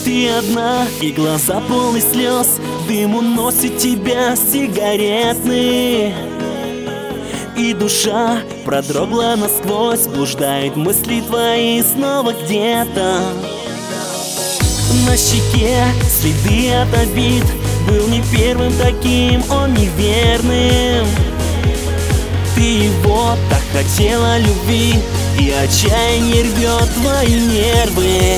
Ты одна, и глаза полны слез, дым уносит тебя сигаретный. И душа продрогла насквозь, блуждают мысли твои снова где-то. На щеке следы от обид, был не первым таким, он неверным. Ты его так хотела любви, и отчаяние рвет твои нервы.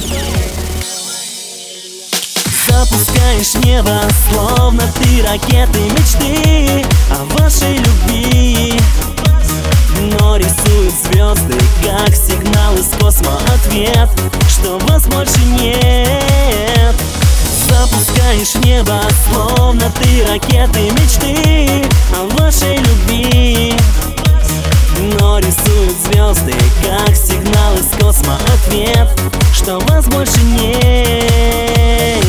Запускаешь небо, словно ты ракеты мечты о вашей любви. Но рисуют звезды, как сигнал из космоса, ответ, что вас больше нет. Запускаешь небо, словно ты ракеты мечты о вашей любви. Но рисуют звезды, как сигнал из космоса, ответ, что вас больше нет.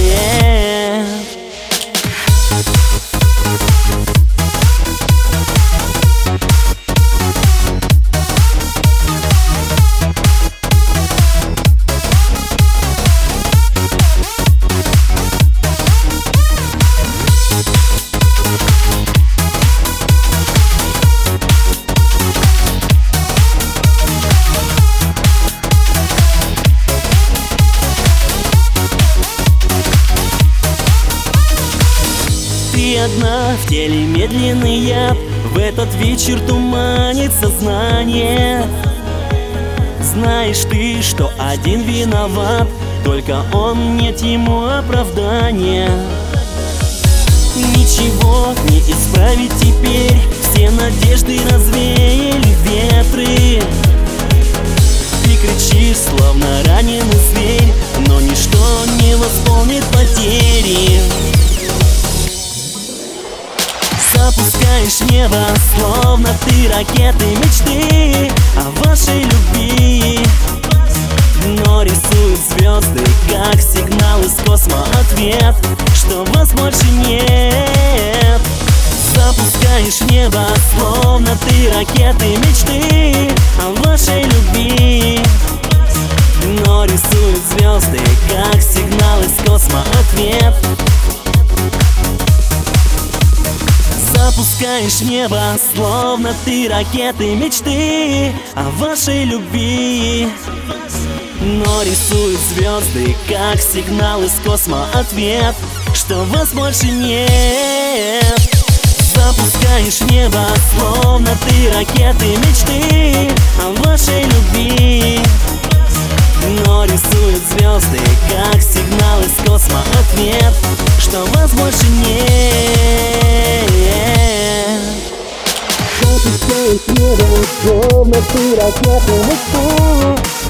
Ты одна, в теле медленный яд, в этот вечер туманит сознание. Знаешь ты, что один виноват, только он, нет ему оправдания. Ничего не исправить теперь, все надежды развеяли ветры. Ты кричишь, словно раненый зверь, но ничто не восполнит потери. Запускаешь небо, словно ты ракеты мечты о вашей любви. Но рисуют звезды, как сигнал из космоса, ответ, что вас больше нет. Запускаешь небо, словно ты ракеты мечты о вашей любви. Но рисуют звезды, как сигнал из космоса, ответ. Запускаешь небо, словно ты ракеты мечты о вашей любви. Но рисуют звезды, как сигнал из космоса, ответ, что вас больше нет. Запускаешь небо, словно ты ракеты мечты о вашей любви. Но рисуют звезды, как сигнал из космоса, ответ, что вас больше нет. Запускаешь небо, словно ты ракеты мечты